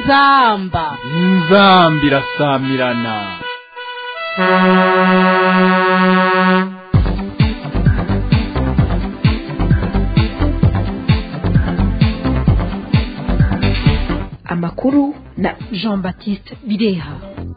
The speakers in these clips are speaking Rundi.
inzamba irasamirana. Amakuru na Jean-Baptiste Bireha.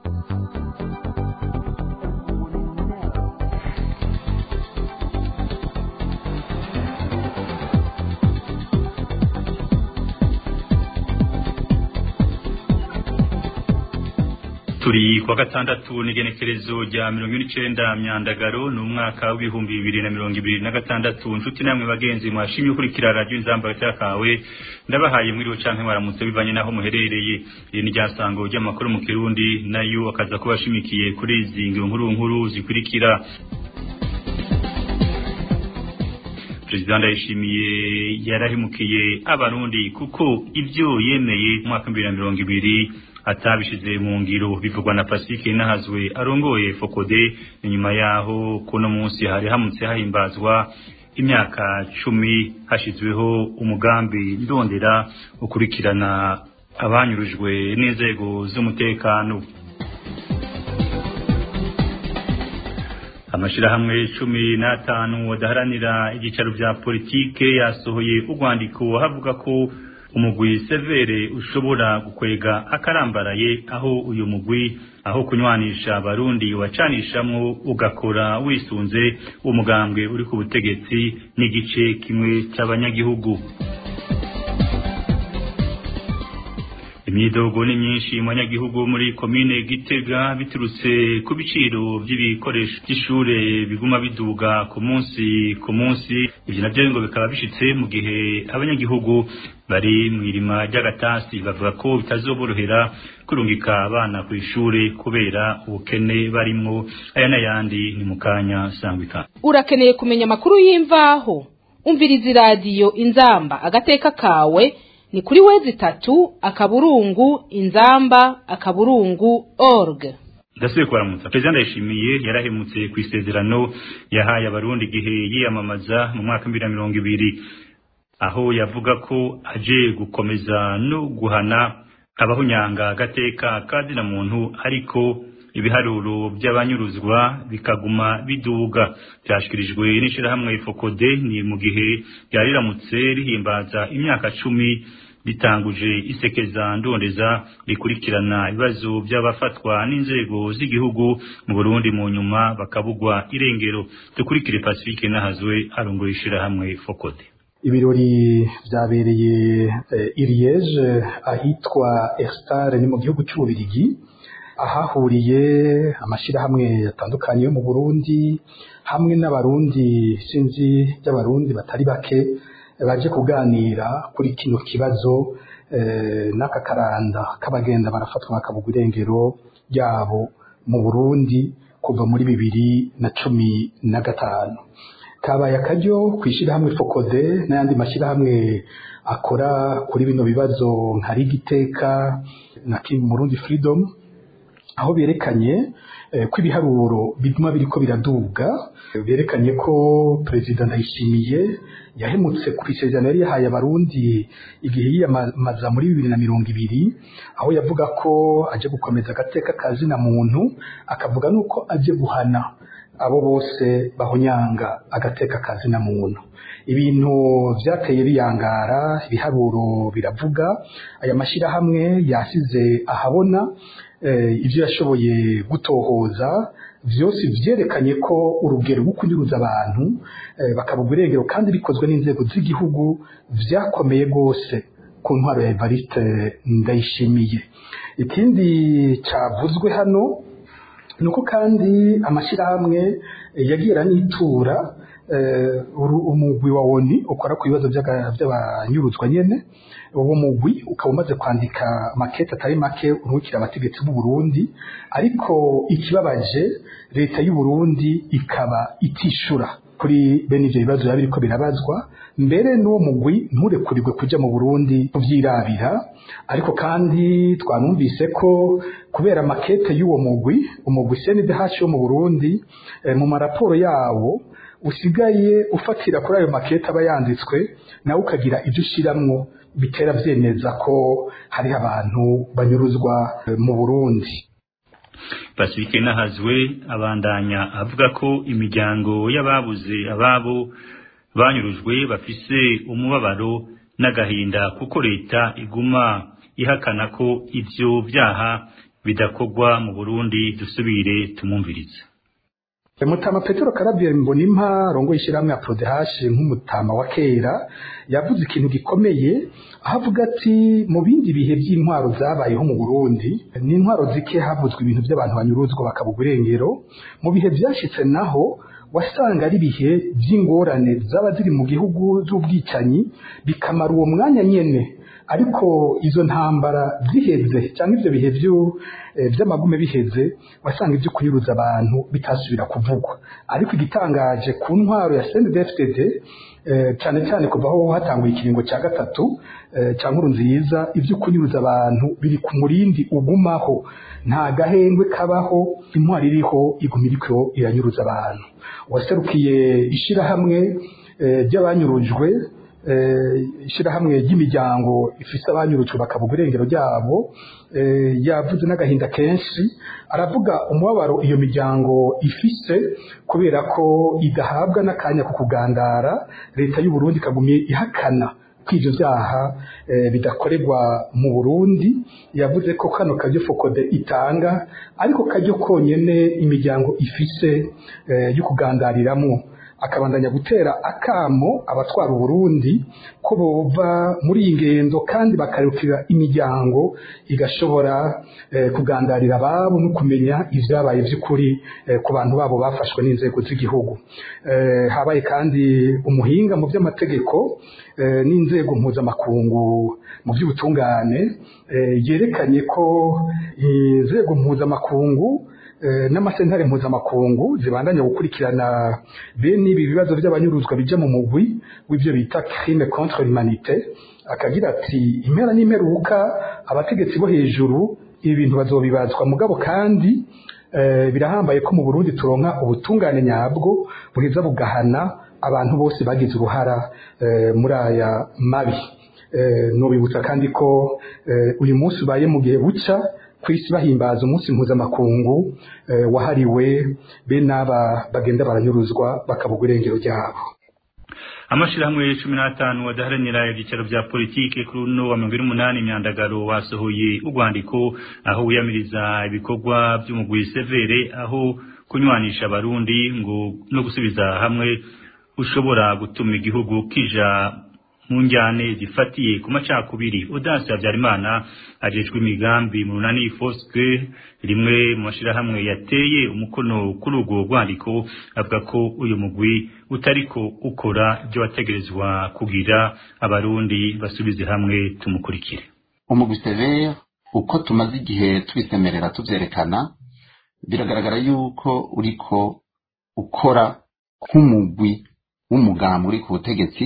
Turi kwa gatandatu n'igenekerezo rya 29 myandagaro n'umwaka w'ibihumbi 2026. Nshuti namwe bagenzi mwashimye kurikira radio Inzamba cyakawe ndabahaye mwiriwe canke mwaramutse bivanye naho muherereye. Iyi ni ryasango ry'amakuru mu Kirundi nayo akaza kubashimikiye kuri izi nkuru zikurikira. President Ndayishimiye yarahimukiye abarundi kuko ivyo yemeye mu mwaka 2020 atabishize mu ngiro bivugwa na Pacifique Nahazwe arongoye Fokode. Nyuma yaho kuno munsi hari hamutse hahimbazwa imyaka 10 hashizweho umugambi ndondera ukurikirana abanyurujwe n'inzego z'umutekano. Amashirahamwe 15 wadaharanira igicaro vya politike yasohoye urwandiko havuga ko umugwi severe ushobora gukwega akarambaraye aho uyu mugwi aho kunywanisha abarundi wacanishamwo ugakora wisunze umugambwe uri ku butegetsi n'igice kimwe cy'abanyagihugu. Imyidogo ni myinshi mu banyagihugu muri komine Gitega biturutse ku biciro by'ibikoresho by'ishure biguma biduga ku munsi. Ivyo navyo ngo bikaba bishitse mu gihe abanyagihugu bari mwirima ry'agatasi bavuga ko bitazoborohera kurungika abana ku ishure kubera ubukene barimo. Aya n'ayandi ni mukanya sangwika. Urakeneye kumenya amakuru y'imvaho? Umviriza radio Inzamba agateka kawe ni kuri wezi3:inzamba.org. Ndasubiye kubaramutsa. President Ndayishimiye yarahemutse ku isezerano yahaye abarundi gihe yiyamamaza mu mwaka 2020 aho yavuga ko aje gukomeza no guhana abahunyanga agateka kazina muntu, ariko ibiharuro by'abanyuruzwa bikaguma biduga. Byashikirijwe n'ishirahamwe Fokode ni mu gihe yariramutse rihimbaza imyaka 10 bitanguje isekeza ndondeza rikurikirana ibibazo by'abafatwa n'inzego z'igihugu mu Burundi mu nyuma bakabugwa irengero. Dukurikire Pacifique Nahazwe arongoye ishirahamwe Fokode. Ibirori byabereye Liège ahitwa Erstar ni mu gihugu cy'Ububirigi, ahahuriye amashirahamwe yatandukanye yo mu Burundi hamwe n'abarundi sinzi y'abarundi batari bake baje kuganira kuri kino kibazo n'aka karanda kabagenda barafatwa bakabugwa irengero ryabo mu Burundi kuva muri 2015. Kabaye akaryo kwishirahamwe Fokode n'ayandi mashirahamwe akora kuri bino bibazo nka Rigiteka na Team Burundi Freedom, aho berekanye ko ibiharuro biguma biriko biraduga. Berekanye ko President Ndayishimiye yahemutse ku isezerano yari yahaye abarundi igihe yiyamamaza muri 2020, aho yavuga ko aje gukomeza agateka kazina muntu, akavuga nuko aje guhana abo bose bahonyanga agateka kazina muntu. Ibintu vyateye biyangara, ibiharuro biravuga. Aya mashirahamwe yasize ahabona ivyo yashoboye gutohoza vyose vyerekanye ko urugero rwo kunyuruza abantu bakabugwa irengero kandi bikozwe n'inzego z'igihugu vyakomeye gose ku ntwaro ya Evariste Ndayishimiye. Ikindi cavuzwe hano nuko kandi amashirahamwe yagira n'itura umugwi wa ONU ukora ku bibazo by'abanyuruzwa nyene. Uwo mugwi ukaba umaze kwandika makete atari make urukira abategetsi b'u Burundi, ariko ikibabaje leta y'u Burundi ikaba itishura kuri bene ivyo bibazo biriko birabazwa. Mbere n'uwo mugwi nturekurirwe kuja mu Burundi kuvyirabira, ariko kandi twanumvise ko kubera makete y'uwo mugwi CNDH yo mu Burundi mu maraporo yawo usigaye ufatira kuri ayo makete aba yanditswe nawe ukagira ibyo ushiramwo bitera vyemeza ko hari abantu banyuruzwa mu Burundi. Pacifique Nahazwe abandanya avuga ko imiryango y'ababuze ababo banyurujwe bafise umubabaro n'agahinda kuko leta iguma ihakana ko ivyo vyaha bidakogwa mu Burundi. Dusubire tumumvirize. Mutama Petero Karabye Mbonimpa rongo ishiramwe Aprodehash nk'umutama wa kera yavuze ikintu gikomeye ahavuga ati mu bindi bihe by'intwaro zabayeho mu Burundi ni intwaro zike havuzwe ibintu by'abantu banyuruzwa bakabugwa irengero. Mu bihe byashitse naho wasanga ari bihe by'ingorane zaba ziri mu gihugu z'ubwicanyi bikamara uwo mwanya nyene, ariko izo ntambara ziheze cyangwa ivyo bihe vy'amagume biheze wasanga ivyo kuyuruza abantu bitasubira kuvugwa. Ariko igitangaje ku ntwaro ya CNDD-FDD cyane cyane kuva aho hatanguye ikiringo cya gatatu cya Nkurunziza, ivyo kunyuruza abantu biri ku murindi ugumaho, nta gahengwe kabaho, intwaro iriho iguma iriko iranyuruza abantu. Waserukiye ishirahamwe ry'abanyurujwe, ishirahamwe ry'imiryango ifise abanyurujwe bakabugwa irengero ryabo, yavuze n'agahinda kenshi, aravuga umubabaro iyo miryango ifise kubera ko idahabwa n'akanya ku kugandara. Leta y'u Burundi kagumye ihakana ko ivyo vyaha bidakorerwa mu Burundi. Yavuze ko kano karyo Fokode itanga ariko karyo konyene imiryango ifise yo kugandariramwo. Akabandanya gutera akamo abatwara Burundi ko bova muri ingendo kandi bakarukira imiryango igashobora kugandarira ababo no kumenya ivyabaye vy'ukuri ku bantu babo bafashwe n'inzego z'igihugu. Habaye kandi umuhinga mu by'amategeko n'inzego mpuzamakungu mu by'ubutungane yerekanye ko inzego mpuzamakungu n'amasentare mpuzamakungu zibandanya gukurikirana bene ibi bibazo by'abanyuruzwa bija mu mugwi w'ivyo bita crime contre l'humanité. Akagira ati impera n'imperuka abategetsi bo hejuru ibi bintu bazobibazwa, mugabo kandi birahambaye ko mu Burundi turonka ubutungane nyabwo buheza bugahana abantu bose bagize uruhara muri aya mabi. Nobibutsa kandi ko uyu munsi ubaye mu gihe buca kwisi bahimbaza umunsi mpuzamakungu wahariwe bene aba bagenda baranyuruzwa bakabugwa irengero ryabo. Amashirahamwe 15 adaharanira ibyicaro bya politike kuri uno wa 28 imyandagaro wasohoye urwandiko aho wiyamiriza ibikorwa by'umugwi severe aho kunywanisha abarundi ngo no gusubiza hamwe ushobora gutuma igihugu kija mu njyane zifatiye ku macakubiri. Audace Habyarimana ajejwe imigambi mu runani Fosque rimwe mu mashirahamwe yateye umukono kuri urwo rwandiko avuga ko uyu mugwi utariko ukora ibyo wategerezwa kugira abarundi basubize hamwe. Tumukurikire. Umugwi severe uko tumaze igihe twisemerera tuvyerekana biragaragara yuko uriko ukora nk'umugwi w'umugambi uri ku butegetsi,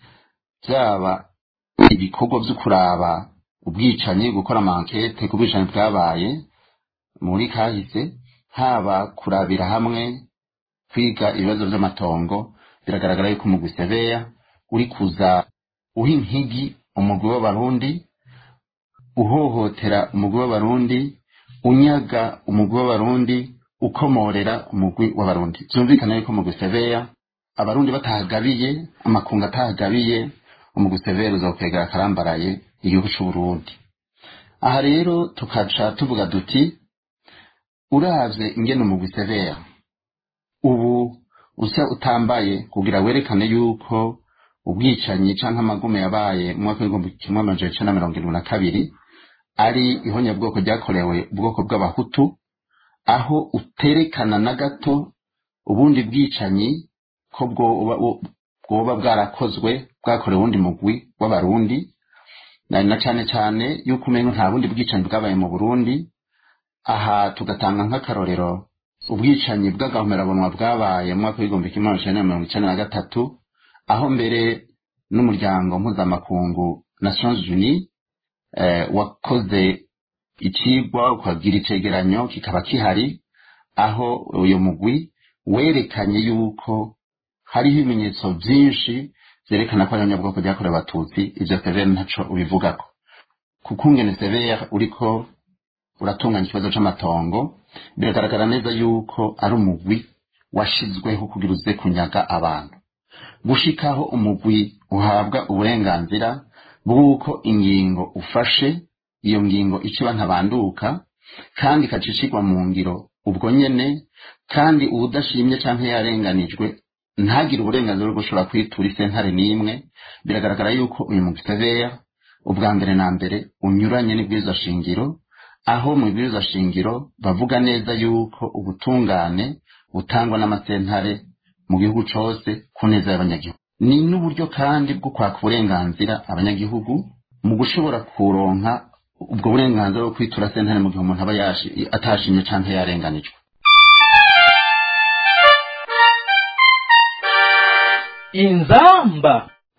byaba ibikorwa byo kuraba ubwicanyi, gukora amankete ku bwicanyi bwabaye muri kahise, haba kurabira hamwe kwiga ibibazo by'amatongo. Biragaragara yuko umugwi severe uri kuza uha inkigi umugwi w'abarundi, uhohotera umugwi w'abarundi, unyaga umugwi w'abarundi, ukomorera umugwi w'abarundi. Byumvikana yuko umugwi severe abarundi batahagabiye, amakungu atahagabiye, umugwi severe uzokwegera akarambaraye igihugu cy'u Burundi. Aha rero tukaca tuvuga duti uravye ingene umugwi severe ubu usa utambaye kugira werekane yuko ubwicanyi canke amagume yabaye mu mwaka w'1972 ari ihonyabwoko ryakorewe ubwoko bw'abahutu, aho uterekana na gato ubundi bwicanyi ko bwoba bwarakozwe bwakorewe ubundi mugwi w'abarundi, na cane cane yuko umenye nta bundi bwicanyi bwabaye mu Burundi. Aha tugatanga nk'akarorero ubwicanyi bw'agahomerabunwa bwabaye mu mwaka w'1993 aho mbere n'umuryango mpuzamakungu Nations Unies wakoze ikigwa ukagira icegeranyo kikaba kihari, aho uyo mugwi werekanye yuko hariho ibimenyetso byinshi vyerekana ko ari abanyabwoko byakorewe abatutsi, ivyo severe ntaco ubivugako. Kuko ngene severe uriko uratunganya ikibazo c'amatongo, biragaragara neza yuko ari umugwi washizweho kugira uze kunyaga abantu, gushikaho umugwi uhabwa uburenganzira bw'uko ingingo ufashe iyo ngingo iciba ntabanduka kandi ikacicirwa mu ngiro ubwo nyene, kandi uwudashimye canke yarenganijwe ntagire uburenganzira bwo gushobora kwitura isentare n'imwe. Biragaragara yuko uyu mugwi severe ubwa mbere na mbere unyuranye n'ibwirizwa shingiro, aho mu bwirizwa shingiro bavuga neza yuko ubutungane butangwa n'amasentare mu gihugu cose ku neza y'abanyagihugu. Ni n'uburyo kandi bwo kwaka uburenganzira abanyagihugu mu gushobora kuronka ubwo burenganzira bwo kwitura sentare mu gihe umuntu aba atashimye canke yarenganijwe. Inzamba.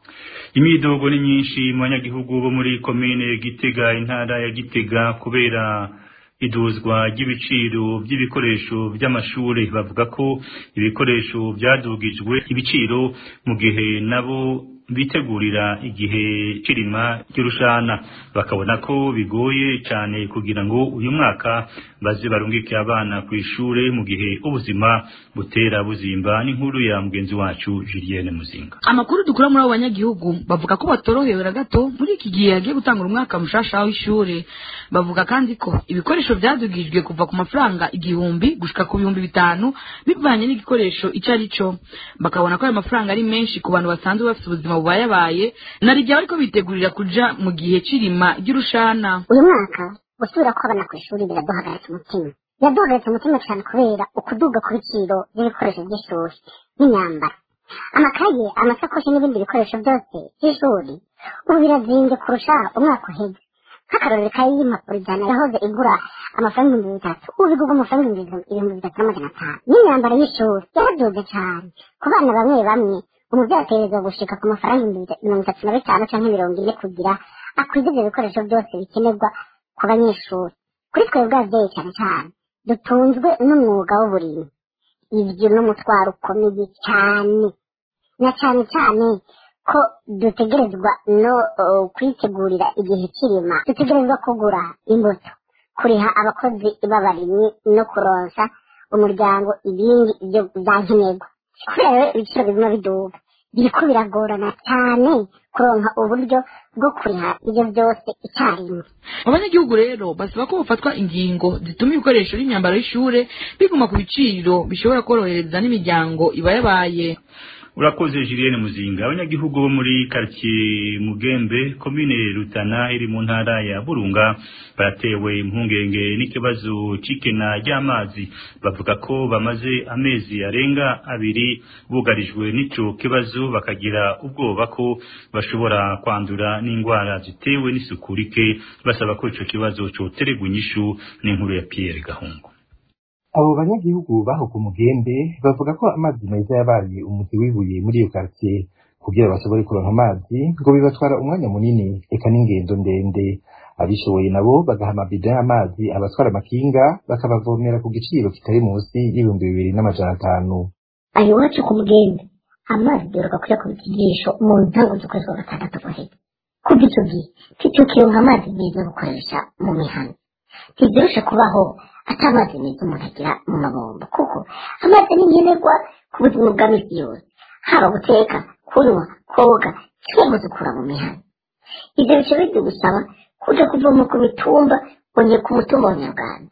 Imidogo ni myinshi mu banyagihugu bo muri komine Gitega, intara ya Gitega, kubera iduzwa ry'ibiciro by'ibikoresho by'amashuri. Bavuga ko ibikoresho byadugijwe ibiciro mu gihe nabo bitegurira igihe kirima cy'urushana, bakabona ko bigoye cyane kugira ngo uyu mwaka baze barungike abana ku ishure mu gihe ubuzima butera buzimba. N'inkuru ya mugenzi wacu Julienne Muzinga. Amakuru dukura muri abo banyagihugu bavuga ko batorohewe gato muri iki gihe yagiye gutangura umwaka mushasha w'ishure. Bavuga kandi ko ibikoresho byadugijwe kuva ku mafaranga 1000 gushika ku 5000 bivanye n'igikoresho icyo ari cyo. Bakabona ko ayo mafaranga ari menshi ku bantu basanzwe bafite ubuzima bubayabaye, narijya ariko bitegurira kuja mu gihe cirima ry'urushana. Uyu mwaka gusubira ko abana ku ishuri biraduhagaritse umutima. Biraduhagaritse umutima cyane kubera ukuduga ku biciro by'ibikoresho by'ishuri n'imyambaro, amakaye, amasakoshi n'ibindi bikoresho byose by'ishuri ubu birazinze kurusha umwaka uheze. Nk'akarorero kayi y'impapuro ijana yahoze igura amafaranga 3000, ubu bigurwa amafaranga 3500. N'imyambaro y'ishuri yaraduze cyane ku bana bamwe bamwe. Umuvyeyi ategerezwa gushika ku mafaranga 35 canke 40 kugira akwize ibyo bikoresho byose bikenerwa ku banyeshuri. Kuri twebwe abavyeyi cyane cyane dutunzwe n'umwuga w'uburimyi, ivyo n'umutwaro ukomeye cyane, na cyane cyane ko dutegerezwa no kwitegurira igihe kirima. Dutegerezwa kugura imbuto, kuriha abakozi b'abarimyi no kuronsa umuryango ibindi ibyo byankenerwa. Kubera ibiciro biguma biduga, biriko biragorana cyane kuronka uburyo bwo kuriha ibyo byose icyarimwe. Abanyagihugu rero basaba ko bafatwa ingingo zituma ibikoresho n'imyambaro y'ishure biguma ku biciro bishobora korohereza n'imiryango ibayabaye. Urakoze Julienne Muzinga. Abanyagihugu bo muri quartier Mugembe, komine Rutana iri mu ntara ya Burunga, baratewe impungenge n'ikibazo cikena ry'amazi. Bavuga ko bamaze amezi arenga 2 bugarijwe n'ico kibazo, bakagira ubwoba ko bashobora kwandura n'indwara zitewe n'isuku rike. Basaba ko ico kibazo coteregwa inyishu. N'inkuru ya Pierre Gahungu. Abo banyagihugu baho ku Mugembe bavuga ko amazi meza yabaye umuti wibuye muri iyo quartier. Kugira bashobore kuronka amazi ngo bibatwara umwanya munini eka n'ingendo ndende. Abishoboye nabo bagaha amabido y'amazi abatwara amakinga bakabavomera ku giciro kitari munsi y'2500. Ayo wacu ku Mugembe amazi duheruka kuyakubita ijisho mu ntango z'ukwezi kwa gatandatu guheze. Kuva ico gihe titukironka amazi meza yo gukoresha mu mihana. Ntibyoroshe kubaho atamazi meza umuntu agira mu mabombo, kuko amazi ni nkenerwa ku buzima bwa misi yose, haba guteka, kunywa, koga cyangwa gukura mu mihana. Ibyo bice bidusaba kuja kuvoma ku mitumba, onye ku mutumba wa Nyarwanda.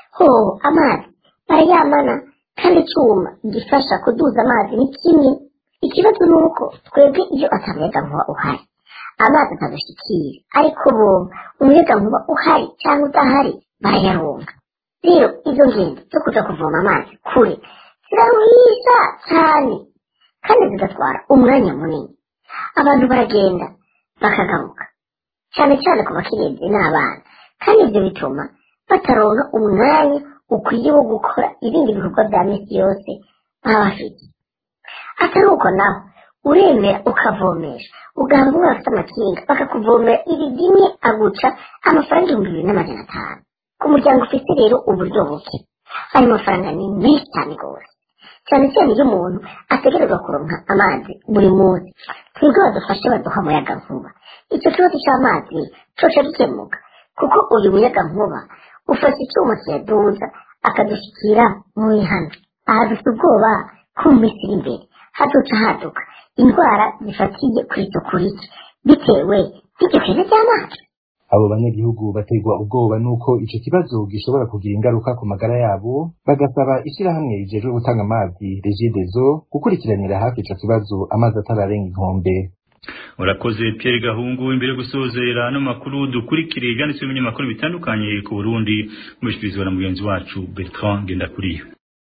Amazi barayamana kandi icyuma gifasha kuduza amazi ni kimwe. Ikibazo ni uko twebwe iyo atamuyagankuba uhari amazi atadushikira, ariko bo umuyagankuba uhari cyangwa udahari barayaronka. Rero izo ngendo zo kuja kuvoma amazi kure ziraruhisha cyane kandi zigatwara umwanya munini. Abantu baragenda bakagaruka cyane cyane ku bakenyezi n'abana, kandi ibyo bituma bataronka umwanya ukwiye wo gukora ibindi bikorwa bya misi yose baba bafite. Atari uko naho uremera ukavomesha, ugahanga umwe afite amakinga bakakuvomera ibidimye aguca amafaranga 2500 ku muryango ufite rero uburyo buke. Ayo mafaranga ni menshi cyane rwose. cyane cyane iyo umuntu ategerezwa kuronka amazi buri munsi. Twebwe badufashe baduha umuyagankuba, icyo kibazo cy'amazi coca gikemuka, kuko uyu muyagankuba ufashe icyuma kiyaduza akadushyikira mu mihana. Aha dufite ubwoba ko mu minsi iri imbere haduka indwara zifatiye ku isuku rike bitewe n'icyo kibazo cy'amazi. Abo banyagihugu bategwa ubwoba nuko ico kibazo gishobora kugira ingaruka ku magara yabo, bagasaba ishirahamwe rijejwe gutanga amazi Regideso gukurikiranira hafi ico kibazo amazi atararenga inkombe. Urakoze Pierre Gahungu. Imbere gusozera no makuru dukurikire ibyanditswe mu binyamakuru bitandukanye ku Burundi mushyikirizwa na mugenzi wacu Bertrand Ngendakuriyo.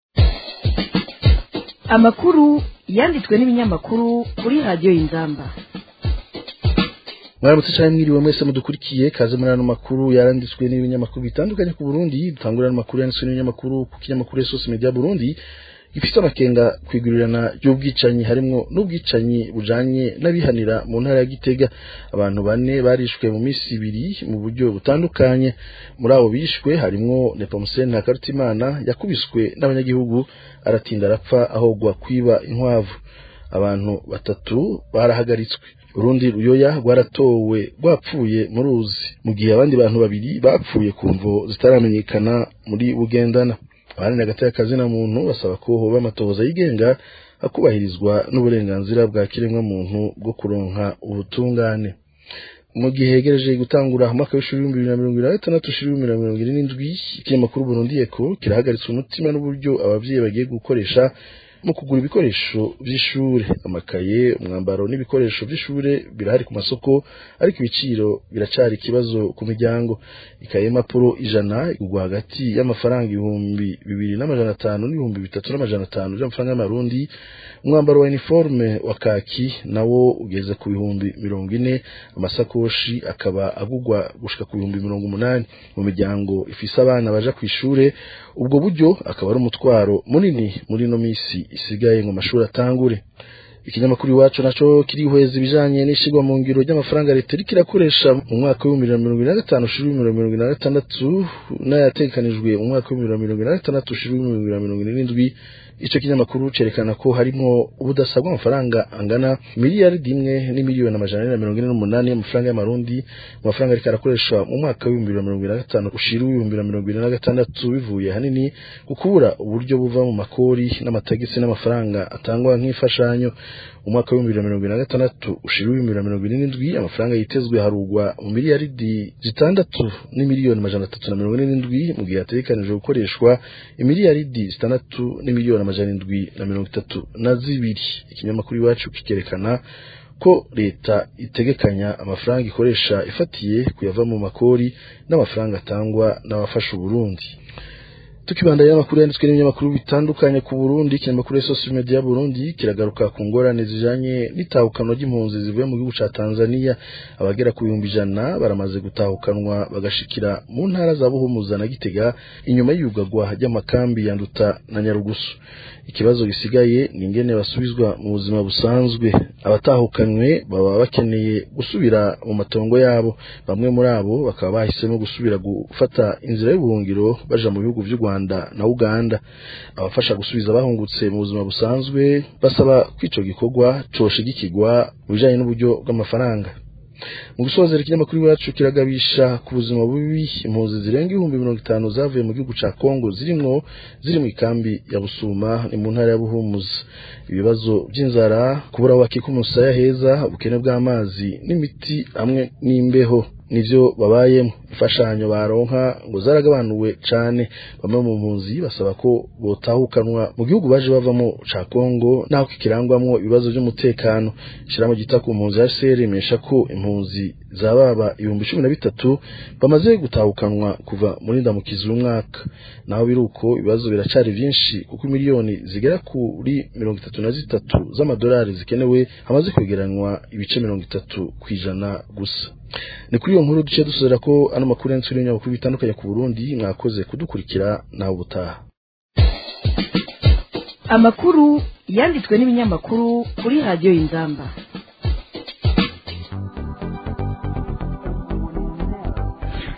Amakuru yanditswe n'ibinyamakuru kuri radio Inzamba. Mwaramutse cyane mwiriwe mwese mudukurikiye, kaze muri ano makuru yaranditswe n'ibinyamakuru bitandukanye ku Burundi. Dutangura n'amakuru yanditswe n'ibinyamakuru ku kinyamakuru Source Media Burundi gifite amakenga kwigurirana y'ubwicanyi, harimo n'ubwicanyi bujanye n'abihanira mu ntara ya Gitega. Abantu 4 barishwe mu minsi 2 mu buryo butandukanye. Muri abo bishwe harimo Nepomuscene Hakarutimana yakubiswe n'abanyagihugu aratinda arapfa aho gwa kwiba inkwavu. Abantu 3 barahagaritswe. Urundi ruyoya rwaratowe rwapfuye mu ruzi, mu gihe abandi bantu 2 bapfuye ku mvo zitaramenyekana muri Bugendana. Abandi hagati y'akazi na muntu basaba ko hoba amatohoza yigenga akubahirizwa n'uburenganzira bwa kiremwa muntu bwo kuronka ubutungane. Mu gihe hegereje gutangura umwaka w'ishuri 2026-2027, ikinyamakuru Burundi Echo kirahagaritswe umutima n'uburyo abavyeyi bagiye gukoresha mu kugura ibikoresho by'ishure. Amakaye, umwambaro n'ibikoresho by'ishure birahari ku masoko, ariko ibiciro biracari kibazo ku miryango. Ikaye mapuro 100 igugwa hagati y'amafaranga 2,500 n'ibihumbi 3,500 by'amafaranga y'amarundi. Umwambaro wa uniforme wa kaki nawo ugeze ku 40,000. Amasakoshi akaba agugwa gushika ku 80,000 mu miryango ifise abana baja ku ishure. Ubwo buryo akaba ari umutwaro munini muri no misi isigaye mu mashuri atangure. Ikinyamakuru Iwacu naco kirihweza ibijanye n'ishigwa mu ngiro ry'amafaranga leta rikirakoresha mu mwaka wa 2025-2026 n'ayatekanijwe mu mwaka wa 2026-2027. Ico kinyamakuru cerekana ko harimo ubudasabwa amafaranga angana miliyaridi 1,448,000 y'amafaranga y'amarundi, amafaranga rikarakoresha mu mwaka wa 2025-2026 bivuye hanini gukubura uburyo buva mu makori n'amatagisi n'amafaranga atangwa nk'imfashanyo. Umwaka wa 2026-2027 amafaranga yitezwe harugwa mu miliyaridi 6,347,000 mu gihe ategekanijwe gukoreshwa imiliyaridi 6,732,032. Ikinyamakuru Iwacu kikerekana ko leta itegekanya amafaranga ikoresha ifatiye kuyava mu makori n'amafaranga atangwa n'abafasha Burundi. Tukibanda y'amakuru yanditswe n'ibinyamakuru bitandukanye ku Burundi, ikinyamakuru Source Media Burundi kiragaruka ku ngorane zijanye n'itahukano ry'impunzi zivuye mu gihugu ca Tanzania. Abagera ku 100 baramaze gutahukanwa bagashikira mu ntara za Buhumuza na Gitega inyuma y'iyugagwa ry'amakambi ya Nduta na Nyarugusu. Ikibazo gisigaye ni ingene basubizwa mu buzima busanzwe. Abatahukanwe baba bakeneye gusubira mu matongo yabo. Bamwe muri abo bakaba bahisemo gusubira gufata inzira y'ubuhungiro baja mu bihugu vy'u Rwanda na Uganda. Abafasha gusubiza bahungutse mu buzima busanzwe basaba kwico gikorwa coshigikirwa mu bijanye n'uburyo bw'amafaranga. Mu gusozera ikinyamakuru Iwacu kiragabisha ku buzima bubi impunzi zirenga 50,000 zavuye mu gihugu ca Kongo ziri mu ikambi ya Busuma ni mu ntara ya Buhumuza. Ibibazo by'inzara, kubura wakika umusaya heza, ubukene bw'amazi n'imiti hamwe n'imbeho nivyo babayemo. Imfashanyo baronka ngo zaragabanuwe cane. Bamwe mu mpunzi basaba ko botahukanwa mu gihugu baje bavamo ca Kongo naho kikirangwamwo ibibazo by'umutekano. Shiramo gita ku mpunzi yaseremesha ko impunzi zababa 13,000 bamaze gutahukanwa kuva muri ndamukizi umwaka. Naho biruko ibibazo biracari byinshi kuko miliyoni zigera kuri 33 z'amadolari zikenewe hamaze kwegeranwa ibice 30% gusa. Ni kuri iyo nkuru duce dusozera ko ano makuru yanditswe n'ibinyamakuru bitandukanye ku Burundi. Mwakoze kudukurikira naho ubutaha. Amakuru yanditswe n'ibinyamakuru kuri radio Inzamba.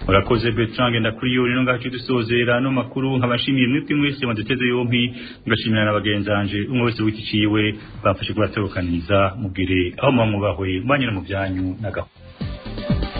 urakoze Bertrand ndakuriyo rero ngacu dusozera no makuru nkabashimiye mwebwe mwese mwaduteze yompi ngashimira n'abagenzanje umwe wese wikiciwe bafashe kubatorokaniza mugire aho mwamubahwe mbanye no mu byanyu nagaho